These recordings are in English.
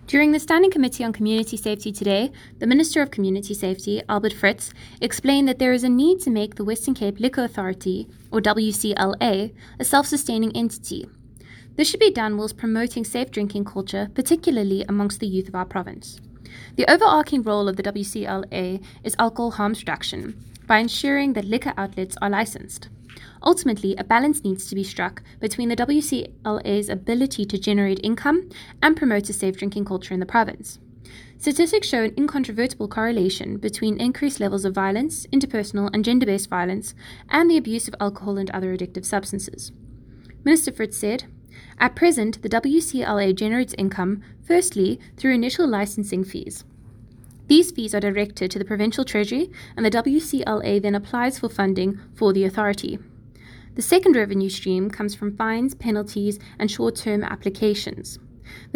During the Standing Committee on Community Safety today, the Minister of Community Safety, Albert Fritz, explained that there is a need to make the Western Cape Liquor Authority, or WCLA, a self-sustaining entity. This should be done whilst promoting safe drinking culture, particularly amongst the youth of our province. The overarching role of the WCLA is alcohol harms reduction, by ensuring that liquor outlets are licensed. Ultimately, a balance needs to be struck between the WCLA's ability to generate income and promote a safe drinking culture in the province. Statistics show an incontrovertible correlation between increased levels of violence, interpersonal and gender-based violence, and the abuse of alcohol and other addictive substances. Minister Fritz said, "At present, the WCLA generates income, firstly, through initial licensing fees. These fees are directed to the Provincial Treasury, and the WCLA then applies for funding for the authority. The second revenue stream comes from fines, penalties, and short-term applications. The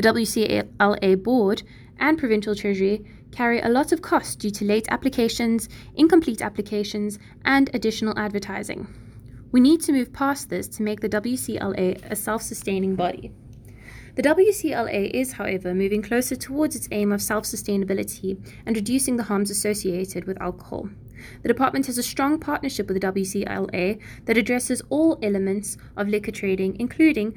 WCLA Board and Provincial Treasury carry a lot of costs due to late applications, incomplete applications, and additional advertising. We need to move past this to make the WCLA a self-sustaining body." The WCLA is, however, moving closer towards its aim of self-sustainability and reducing the harms associated with alcohol. The department has a strong partnership with the WCLA that addresses all elements of liquor trading, including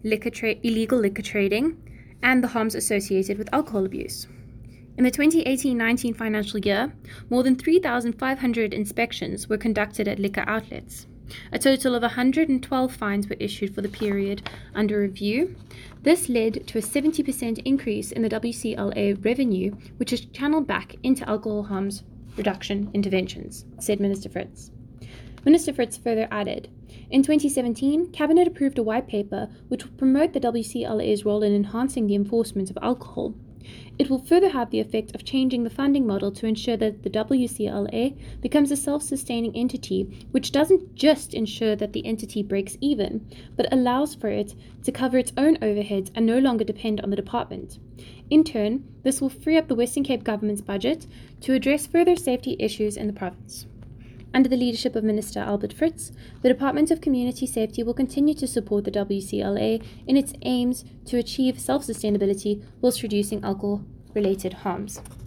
illegal liquor trading and the harms associated with alcohol abuse. In the 2018-19 financial year, more than 3,500 inspections were conducted at liquor outlets. A total of 112 fines were issued for the period under review. This led to a 70% increase in the WCLA revenue, which is channeled back into alcohol harms reduction interventions, said Minister Fritz. Minister Fritz further added, "In 2017, Cabinet approved a white paper which will promote the WCLA's role in enhancing the enforcement of alcohol. It will further have the effect of changing the funding model to ensure that the WCLA becomes a self-sustaining entity, which doesn't just ensure that the entity breaks even, but allows for it to cover its own overheads and no longer depend on the department. In turn, this will free up the Western Cape government's budget to address further safety issues in the province." Under the leadership of Minister Albert Fritz, the Department of Community Safety will continue to support the WCLA in its aims to achieve self-sustainability whilst reducing alcohol-related harms.